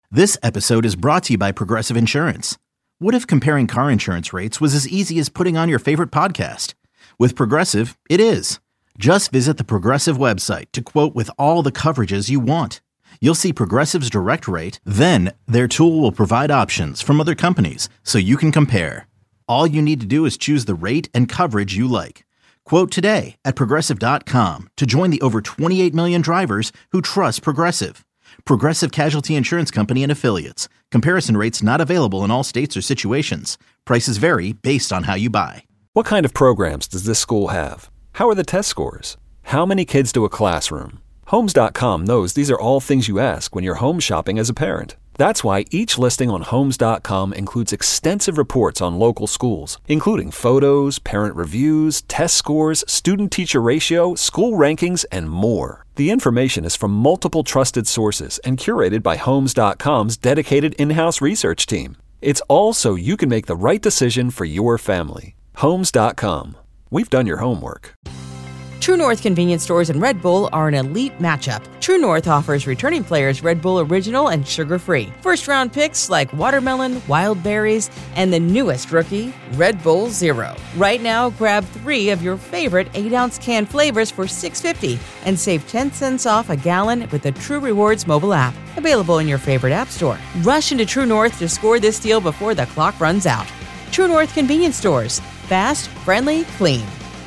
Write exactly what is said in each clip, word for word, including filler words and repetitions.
This episode is brought to you by Progressive Insurance. What if comparing car insurance rates was as easy as putting on your favorite podcast? With Progressive, it is. Just visit the Progressive website to quote with all the coverages you want. You'll see Progressive's direct rate, then their tool will provide options from other companies so you can compare. All you need to do is choose the rate and coverage you like. Quote today at progressive dot com to join the over twenty-eight million drivers who trust Progressive. Progressive Casualty Insurance Company and Affiliates. Comparison rates not available in all states or situations. Prices vary based on how you buy. What kind of programs does this school have? How are the test scores? How many kids do a classroom? Homes dot com knows these are all things you ask when you're home shopping as a parent. That's why each listing on Homes dot com includes extensive reports on local schools, including photos, parent reviews, test scores, student-teacher ratio, school rankings, and more. The information is from multiple trusted sources and curated by Homes dot com's dedicated in-house research team. It's all so you can make the right decision for your family. Homes dot com. We've done your homework. True North convenience stores and Red Bull are an elite matchup. True North offers returning players Red Bull Original and sugar-free. First-round picks like watermelon, wild berries, and the newest rookie, Red Bull Zero. Right now, grab three of your favorite eight-ounce can flavors for six dollars and fifty cents and save ten cents off a gallon with the True Rewards mobile app. Available in your favorite app store. Rush into True North to score this deal before the clock runs out. True North convenience stores. Fast, friendly, clean.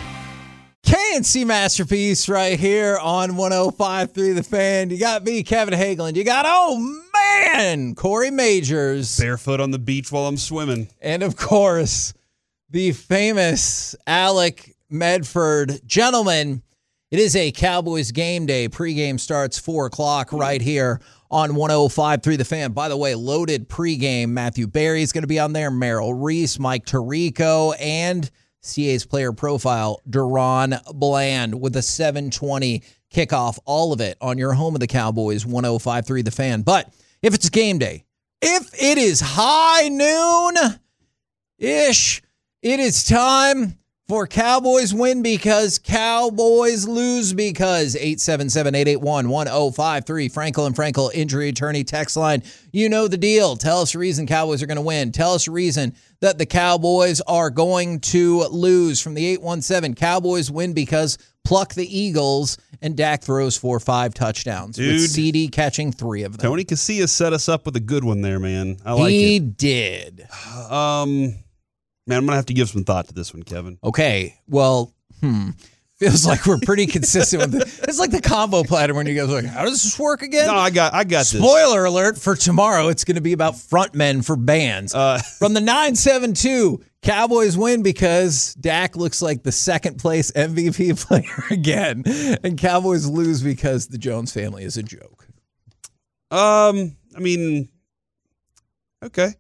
K and C Masterpiece right here on one oh five point three The Fan. You got me, Kevin Hageland. You got, oh man, Corey Majors. Barefoot on the beach while I'm swimming. And of course, the famous Alec Medford. Gentlemen, it is a Cowboys game day. Pregame starts four o'clock right here on one oh five point three The Fan. By the way, loaded pregame. Matthew Berry's going to be on there. Merrill Reese, Mike Tirico, and C A's player profile, Deron Bland, with a seven twenty kickoff. All of it on your home of the Cowboys, one oh five point three The Fan. But if it's game day, if it is high noon-ish, it is time for Cowboys win because Cowboys lose because. Eight seven seven, eight eight one, one oh five three. Frankel and Frankel injury attorney text line. You know the deal. Tell us the reason Cowboys are going to win. Tell us the reason that the Cowboys are going to lose. From the eight one seven, Cowboys win because pluck the Eagles, and Dak throws for five touchdowns. Dude, with C D catching three of them. Tony Casillas set us up with a good one there, man. I like he it. He did. Um, man, I'm going to have to give some thought to this one, Kevin. Okay, well, hmm. Feels like we're pretty consistent with it. It's like the combo platter when you guys are like, how does this work again? No, I got I got Spoiler this. Spoiler alert for tomorrow. It's going to be about frontmen for bands. Uh, From the nine seven two, Cowboys win because Dak looks like the second place M V P player again. And Cowboys lose because the Jones family is a joke. Um, I mean, okay.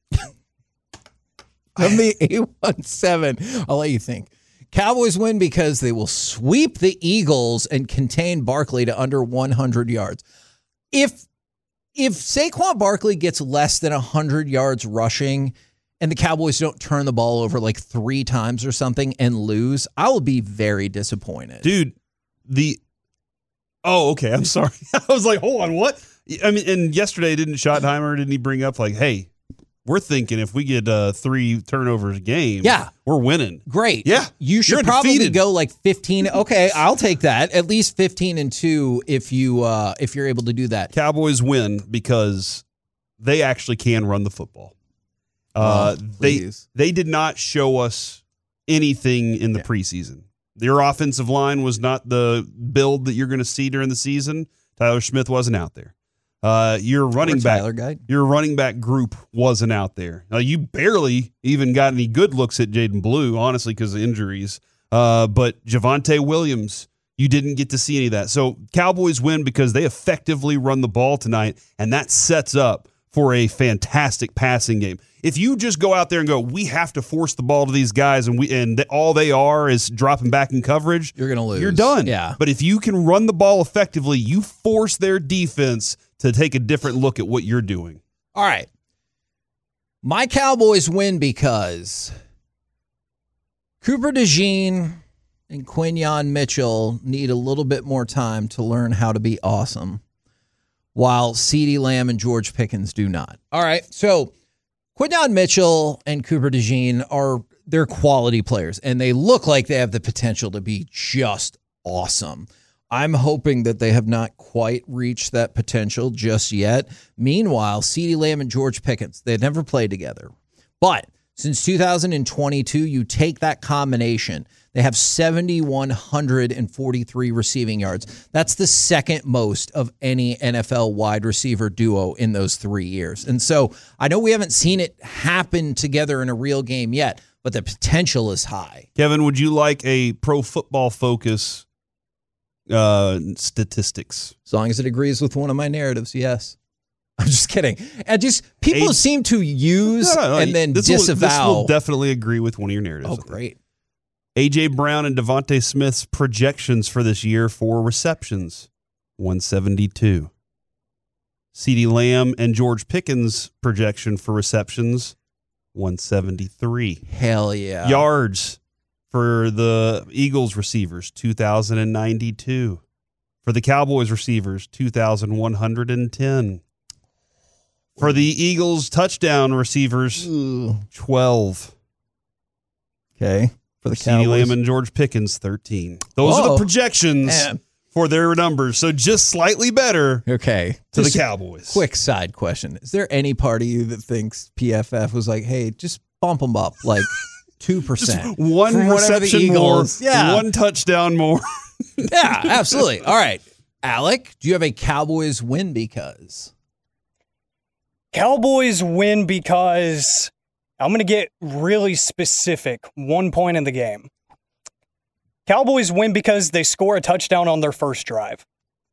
From the eight one seven, I'll let you think. Cowboys win because they will sweep the Eagles and contain Barkley to under one hundred yards. If if Saquon Barkley gets less than one hundred yards rushing and the Cowboys don't turn the ball over like three times or something and lose, I will be very disappointed. Dude, the Oh, okay, I'm sorry. I was like, hold on, what? I mean, and yesterday didn't Schottenheimer, didn't he bring up like, hey, we're thinking if we get uh, three turnovers a game, yeah, we're winning. Great. Yeah. You should probably go like fifteen. Okay, I'll take that. At least fifteen and two if you uh, if you're able to do that. Cowboys win because they actually can run the football. Uh, oh, they they did not show us anything in the yeah. preseason. Their offensive line was not the build that you're going to see during the season. Tyler Smith wasn't out there. Uh, your running back, your running back group wasn't out there. Uh, you barely even got any good looks at Jaden Blue, honestly, because of injuries. Uh, but Javonte Williams, you didn't get to see any of that. So Cowboys win because they effectively run the ball tonight, and that sets up for a fantastic passing game. If you just go out there and go, we have to force the ball to these guys, and we and th- all they are is dropping back in coverage, you're going to lose. You're done. Yeah. But if you can run the ball effectively, you force their defense to take a different look at what you're doing. All right. My Cowboys win because Cooper DeJean and Quinyon Mitchell need a little bit more time to learn how to be awesome. while CeeDee Lamb and George Pickens do not. All right, so Quinyon Mitchell and Cooper DeJean are they're quality players, and they look like they have the potential to be just awesome. I'm hoping that they have not quite reached that potential just yet. Meanwhile, CeeDee Lamb and George Pickens, they've never played together. But since two thousand twenty-two, you take that combination, they have seven thousand one hundred forty-three receiving yards. That's the second most of any N F L wide receiver duo in those three years. And so I know we haven't seen it happen together in a real game yet, but the potential is high. Kevin, would you like a Pro Football Focus uh, statistics? As long as it agrees with one of my narratives, yes. I'm just kidding. And just people a- seem to use no, no, no, and then this disavow. Will, this will definitely agree with one of your narratives. Oh, great. A J. Brown and Devontae Smith's projections for this year for receptions, one seventy-two. CeeDee Lamb and George Pickens' projection for receptions, one seventy-three. Hell yeah. Yards for the Eagles receivers, two thousand ninety-two. For the Cowboys receivers, two thousand one hundred ten. For the Eagles touchdown receivers, Ooh. twelve. Okay. For the CeeDee Lamb and George Pickens, thirteen. Those Whoa. are the projections Man. for their numbers. So just slightly better okay. to just the Cowboys. Quick side question. Is there any part of you that thinks P F F was like, hey, just bump them up like two percent? Just one reception more, yeah. one touchdown more. Yeah, absolutely. All right. Alec, do you have a Cowboys win because? Cowboys win because I'm going to get really specific. One point in the game. Cowboys win because they score a touchdown on their first drive.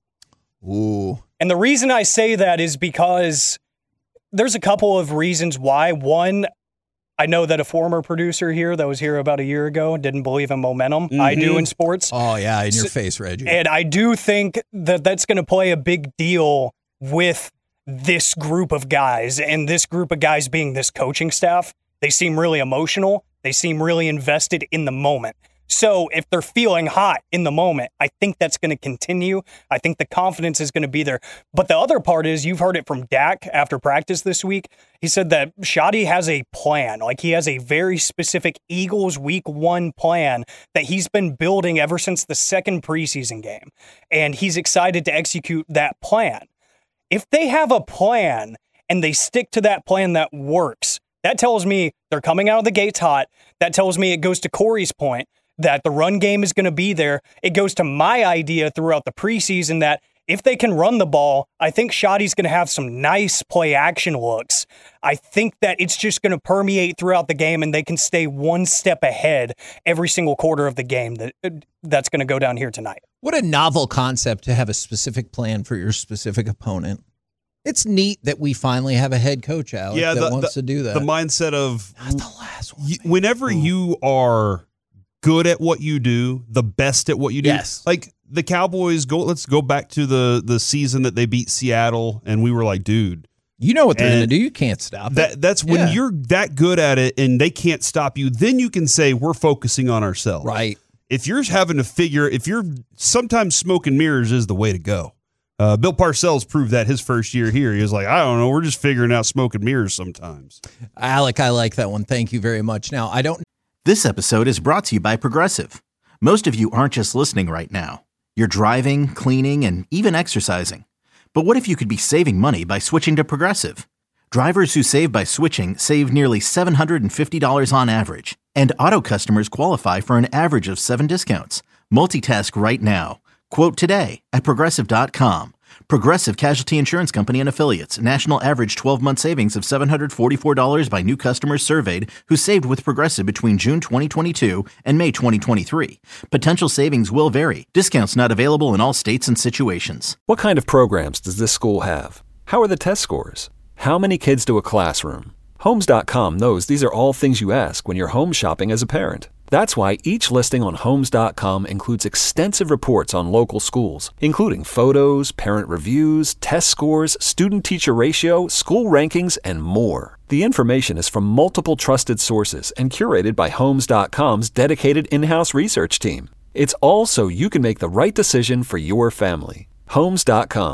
Ooh. And the reason I say that is because there's a couple of reasons why. One, I know that a former producer here that was here about a year ago didn't believe in momentum. Mm-hmm. I do in sports. Oh, yeah, in your so, face, Reggie. And I do think that that's going to play a big deal with this group of guys, and this group of guys being this coaching staff. They seem really emotional. They seem really invested in the moment. So if they're feeling hot in the moment, I think that's going to continue. I think the confidence is going to be there. But the other part is, you've heard it from Dak after practice this week. He said that Shotty has a plan. Like, he has a very specific Eagles week one plan that he's been building ever since the second preseason game. And he's excited to execute that plan. If they have a plan and they stick to that plan that works, that tells me they're coming out of the gates hot. That tells me it goes to Corey's point that the run game is going to be there. It goes to my idea throughout the preseason that if they can run the ball, I think Shotty's going to have some nice play action looks. I think that it's just going to permeate throughout the game and they can stay one step ahead every single quarter of the game that that's going to go down here tonight. What a novel concept to have a specific plan for your specific opponent. It's neat that we finally have a head coach out yeah, that the, wants the, to do that. The mindset of Not the last one. You, whenever you are good at what you do, the best at what you do. Yes. Like the Cowboys, go. let's go back to the the season that they beat Seattle, and we were like, dude. You know what they're going to do. You can't stop that, it. That's when yeah. you're that good at it and they can't stop you. Then you can say, we're focusing on ourselves. Right. If you're having to figure, if you're sometimes smoke and mirrors is the way to go. Uh, Bill Parcells proved that his first year here. He was like, I don't know, we're just figuring out smoke and mirrors sometimes. Alec, I like that one. Thank you very much. Now, I don't. This episode is brought to you by Progressive. Most of you aren't just listening right now. You're driving, cleaning, and even exercising. But what if you could be saving money by switching to Progressive? Drivers who save by switching save nearly seven hundred fifty dollars on average. And auto customers qualify for an average of seven discounts. Multitask right now. Quote today at Progressive dot com. Progressive Casualty Insurance Company and Affiliates. National average twelve-month savings of seven hundred forty-four dollars by new customers surveyed who saved with Progressive between June twenty twenty-two and May twenty twenty-three. Potential savings will vary. Discounts not available in all states and situations. What kind of programs does this school have? How are the test scores? How many kids do a classroom? Homes dot com knows these are all things you ask when you're home shopping as a parent. That's why each listing on Homes dot com includes extensive reports on local schools, including photos, parent reviews, test scores, student-teacher ratio, school rankings, and more. The information is from multiple trusted sources and curated by Homes dot com's dedicated in-house research team. It's all so you can make the right decision for your family. Homes dot com.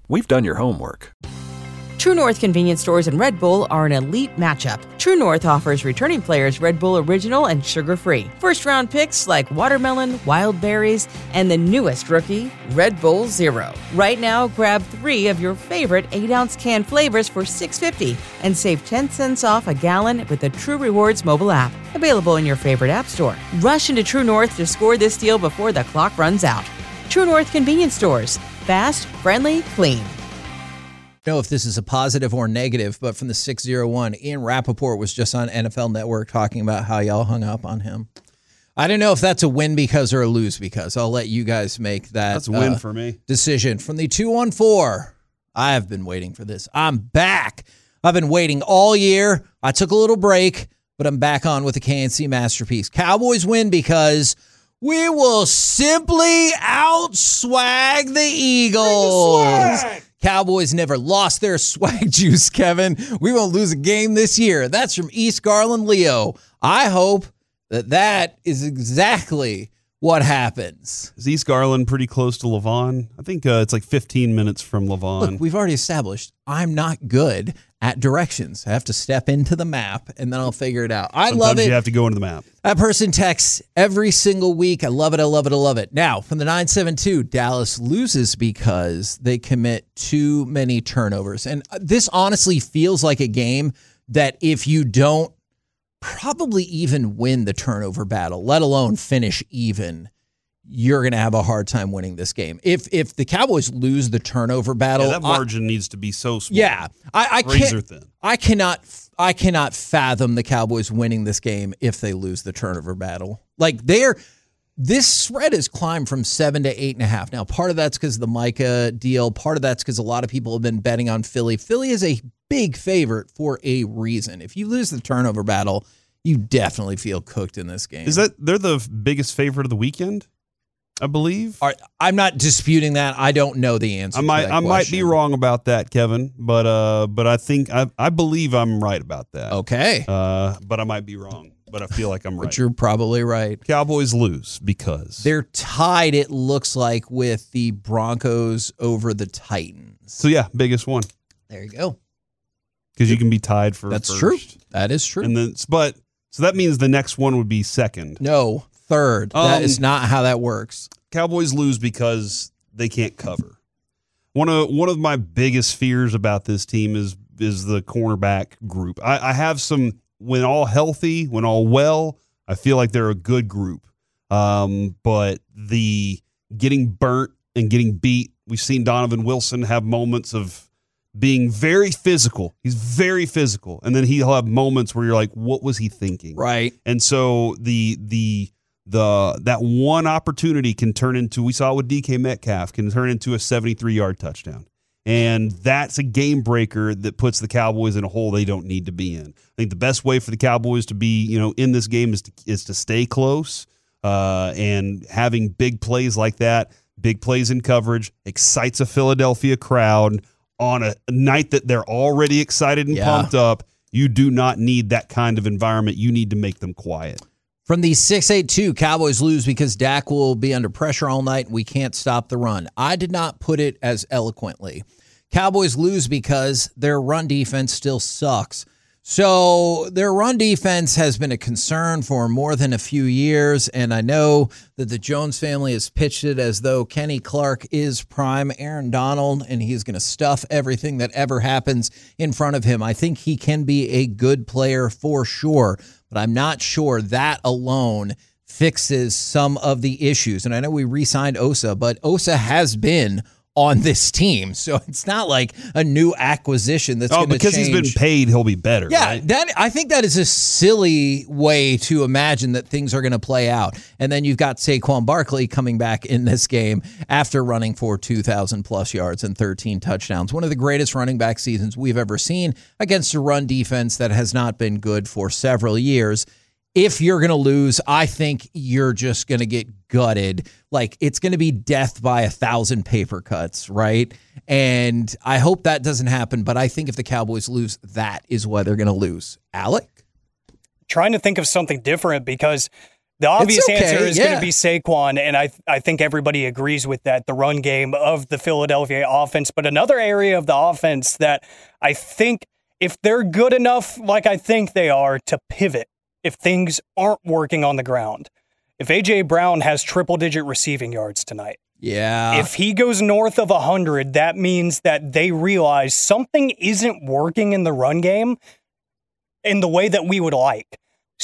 We've done your homework. True North convenience stores and Red Bull are an elite matchup. True North offers returning players Red Bull Original and sugar-free. First-round picks like watermelon, wild berries, and the newest rookie, Red Bull Zero. Right now, grab three of your favorite eight ounce can flavors for six dollars and fifty cents and save ten cents off a gallon with the True Rewards mobile app. Available in your favorite app store. Rush into True North to score this deal before the clock runs out. True North convenience stores. Fast, friendly, clean. I don't know if this is a positive or negative, but from the six oh one, Ian Rappaport was just on N F L Network talking about how y'all hung up on him. I don't know if that's a win because or a lose because. I'll let you guys make that That's a win uh, for me. decision. From the two one four, I have been waiting for this. I'm back. I've been waiting all year. I took a little break, but I'm back on with the K N C masterpiece. Cowboys win because we will simply outswag the Eagles. Cowboys never lost their swag juice, Kevin. We won't lose a game this year. That's from East Garland Leo. I hope that that is exactly what happens. Is East Garland pretty close to Levon? I think uh, it's like fifteen minutes from Levon. Look, we've already established I'm not good at directions. I have to step into the map, and then I'll figure it out. I Sometimes love it. You have to go into the map. That person texts every single week. I love it. I love it. I love it. Now, from the nine seven two, Dallas loses because they commit too many turnovers. And this honestly feels like a game that if you don't probably even win the turnover battle, let alone finish even, you're going to have a hard time winning this game. If if the Cowboys lose the turnover battle, Yeah, that margin I, needs to be so small. Yeah, I, I Razor can't. thin. I cannot. I cannot fathom the Cowboys winning this game if they lose the turnover battle. Like they're. This spread has climbed from seven to eight and a half. Now, part of that's because of the Micah deal. Part of that's because a lot of people have been betting on Philly. Philly is a big favorite for a reason. If you lose the turnover battle, you definitely feel cooked in this game. Is that they're the biggest favorite of the weekend? I believe. Are, I'm not disputing that. I don't know the answer. I might to that I might question. be wrong about that, Kevin, but uh, but I think I I believe I'm right about that. Okay. Uh, but I might be wrong. But I feel like I'm right. But you're probably right. Cowboys lose because they're tied, it looks like, with the Broncos over the Titans. So yeah, biggest one. There you go. Because you can be tied for That's first. true. That is true. And then, but so that means the next one would be second. No, third. Um, that is not how that works. Cowboys lose because they can't cover. One of one of my biggest fears about this team is is the cornerback group. I, I have some. When all healthy, when all well, I feel like they're a good group. Um, but the getting burnt and getting beat, we've seen Donovan Wilson have moments of being very physical. He's very physical. And then he'll have moments where you're like, what was he thinking? Right. And so the the the that one opportunity can turn into, we saw it with D K Metcalf, can turn into a seventy-three-yard touchdown. And that's a game breaker that puts the Cowboys in a hole they don't need to be in. I think the best way for the Cowboys to be, you know, in this game is to is to stay close. Uh, and having big plays like that, big plays in coverage, excites a Philadelphia crowd on a night that they're already excited and Yeah. pumped up. You do not need that kind of environment. You need to make them quiet. From the six eight two, Cowboys lose because Dak will be under pressure all night and we can't stop the run. I did not put it as eloquently. Cowboys lose because their run defense still sucks. So their run defense has been a concern for more than a few years, and I know that the Jones family has pitched it as though Kenny Clark is prime Aaron Donald, and he's going to stuff everything that ever happens in front of him. I think he can be a good player for sure, but I'm not sure that alone fixes some of the issues. And I know we re-signed Osa, but Osa has been on this team, so it's not like a new acquisition that's Oh, going to change. because he's been paid, he'll be better. Yeah, right? that I think that is a silly way to imagine that things are going to play out. And then you've got Saquon Barkley coming back in this game after running for two thousand plus yards and thirteen touchdowns. One of the greatest running back seasons we've ever seen against a run defense that has not been good for several years. If you're going to lose, I think you're just going to get gutted. Like, it's going to be death by a thousand paper cuts, right? And I hope that doesn't happen, but I think if the Cowboys lose, that is why they're going to lose. Alec? Trying to think of something different because The obvious okay, answer is yeah. going to be Saquon, and I I think everybody agrees with that, the run game of the Philadelphia offense. But another area of the offense that I think if they're good enough, like I think they are, to pivot if things aren't working on the ground. If A J. Brown has triple-digit receiving yards tonight, yeah. if he goes north of one hundred, that means that they realize something isn't working in the run game in the way that we would like.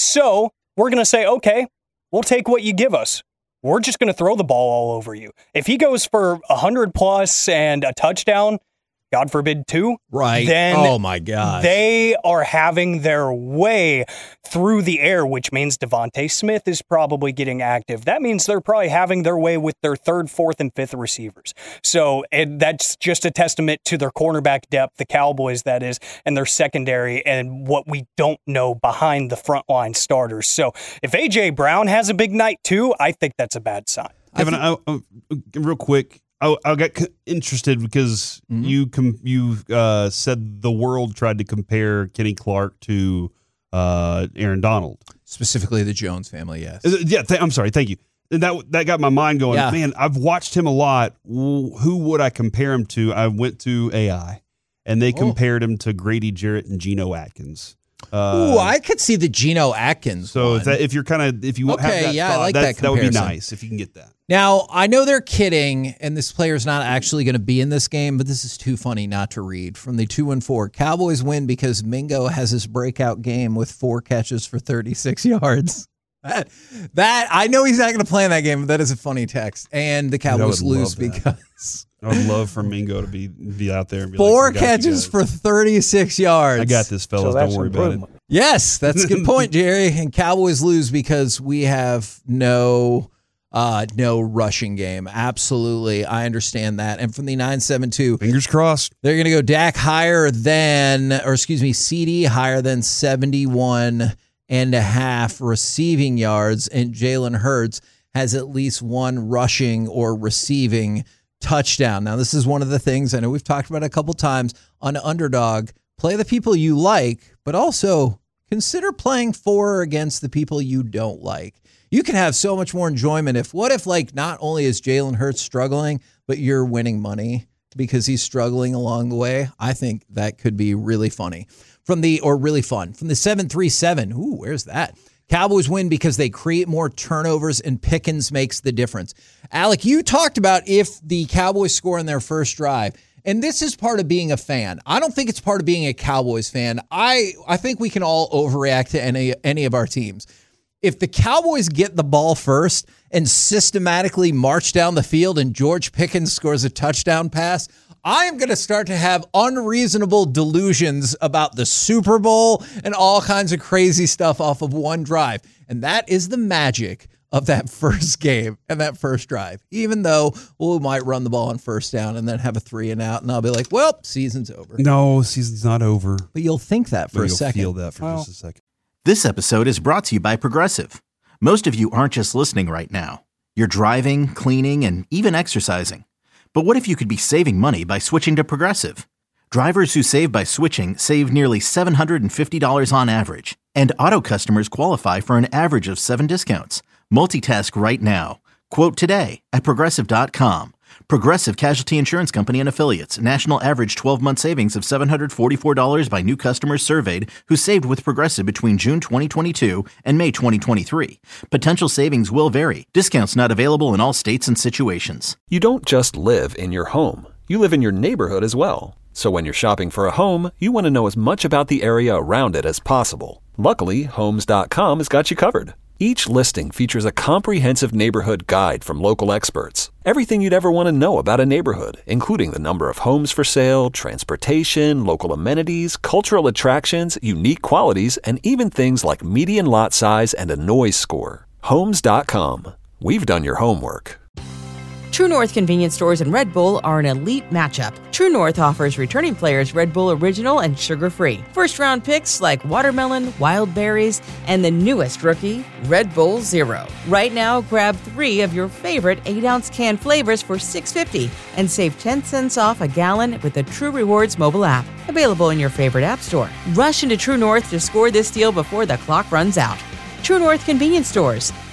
So we're going to say, okay, we'll take what you give us. We're just going to throw the ball all over you. If he goes for one hundred plus and a touchdown, God forbid two, right? Then oh my God, they are having their way through the air, which means Devontae Smith is probably getting active. That means they're probably having their way with their third, fourth, and fifth receivers. So and that's just a testament to their cornerback depth, the Cowboys, that is, and their secondary, and what we don't know behind the frontline starters. So if A J. Brown has a big night too, I think that's a bad sign. Kevin, I think- I, I, real quick. I, I got interested because mm-hmm. you com- you uh, said the world tried to compare Kenny Clark to uh, Aaron Donald, specifically the Jones family. Yes, yeah. Th- I'm sorry. Thank you. And that that got my mind going. Yeah. Man, I've watched him a lot. Who would I compare him to? I went to A I, and they compared oh. him to Grady Jarrett and Geno Atkins. Uh, Ooh, I could see the Geno Atkins. So one. if, that, if you're kind of if you okay, have that, yeah, thought, I like that, that. That would be nice if you can get that. Now I know they're kidding, and this player's not actually going to be in this game, but this is too funny not to read. From the two and four, Cowboys win because Mingo has his breakout game with four catches for thirty-six yards. That, that I know he's not going to play in that game, but that is a funny text. And the Cowboys lose because. I would love for Mingo to be be out there and be four like, catches for thirty-six yards. I got this, fellas. So Don't worry about it. Yes, that's a good point, Jerry. And Cowboys lose because we have no uh, no rushing game. Absolutely. I understand that. And from the nine seven two, fingers crossed. They're going to go Dak higher than, or excuse me, C D higher than seventy-one and a half receiving yards, and Jalen Hurts has at least one rushing or receiving touchdown. Now, this is one of the things I know we've talked about a couple times on Underdog. Play the people you like, but also consider playing for or against the people you don't like. You can have so much more enjoyment if, what if, like, not only is Jalen Hurts struggling, but you're winning money because he's struggling along the way? I think that could be really funny. From the, or really fun. From the seven three seven, ooh, where's that? Cowboys win because they create more turnovers and Pickens makes the difference. Alec, you talked about if the Cowboys score in their first drive, and this is part of being a fan. I don't think it's part of being a Cowboys fan. I, I think we can all overreact to any, any of our teams. If the Cowboys get the ball first and systematically march down the field and George Pickens scores a touchdown pass, I am going to start to have unreasonable delusions about the Super Bowl and all kinds of crazy stuff off of one drive. And that is the magic of that first game and that first drive. Even though well, we might run the ball on first down and then have a three and out, and I'll be like, well, season's over. No, season's not over. But you'll think that for but a you'll second. Feel that for well, just a second. This episode is brought to you by Progressive. Most of you aren't just listening right now. You're driving, cleaning, and even exercising. But what if you could be saving money by switching to Progressive? Drivers who save by switching save nearly seven hundred fifty dollars on average. And auto customers qualify for an average of seven discounts. Multitask right now. Quote today at Progressive dot com. Progressive Casualty Insurance Company and Affiliates. National average twelve-month savings of seven hundred forty-four dollars by new customers surveyed who saved with Progressive between June twenty twenty-two and May twenty twenty-three. Potential savings will vary. Discounts not available in all states and situations. You don't just live in your home. You live in your neighborhood as well. So when you're shopping for a home, you want to know as much about the area around it as possible. Luckily, Homes dot com has got you covered. Each listing features a comprehensive neighborhood guide from local experts. Everything you'd ever want to know about a neighborhood, including the number of homes for sale, transportation, local amenities, cultural attractions, unique qualities, and even things like median lot size and a noise score. Homes dot com. We've done your homework. True North convenience stores and Red Bull are an elite matchup. True North offers returning players Red Bull Original and sugar-free. First-round picks like watermelon, wild berries, and the newest rookie, Red Bull Zero. Right now, grab three of your favorite eight-ounce can flavors for six dollars and fifty cents and save ten cents off a gallon with the True Rewards mobile app. Available in your favorite app store. Rush into True North to score this deal before the clock runs out. True North convenience stores.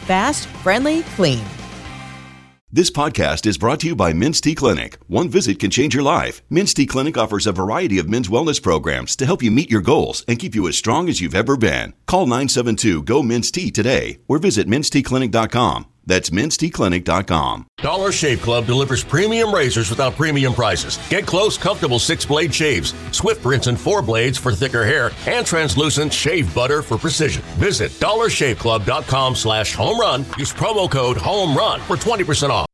Fast, friendly, clean. This podcast is brought to you by Men's T Clinic. One visit can change your life. Men's T Clinic offers a variety of men's wellness programs to help you meet your goals and keep you as strong as you've ever been. Call nine seven two, G O, Men's T today or visit mens t clinic dot com. That's mens t clinic dot com. Dollar Shave Club delivers premium razors without premium prices. Get close, comfortable six-blade shaves, swift rinse and four blades for thicker hair, and translucent shave butter for precision. Visit dollar shave club dot com slash home run. Use promo code HOME RUN for twenty percent off.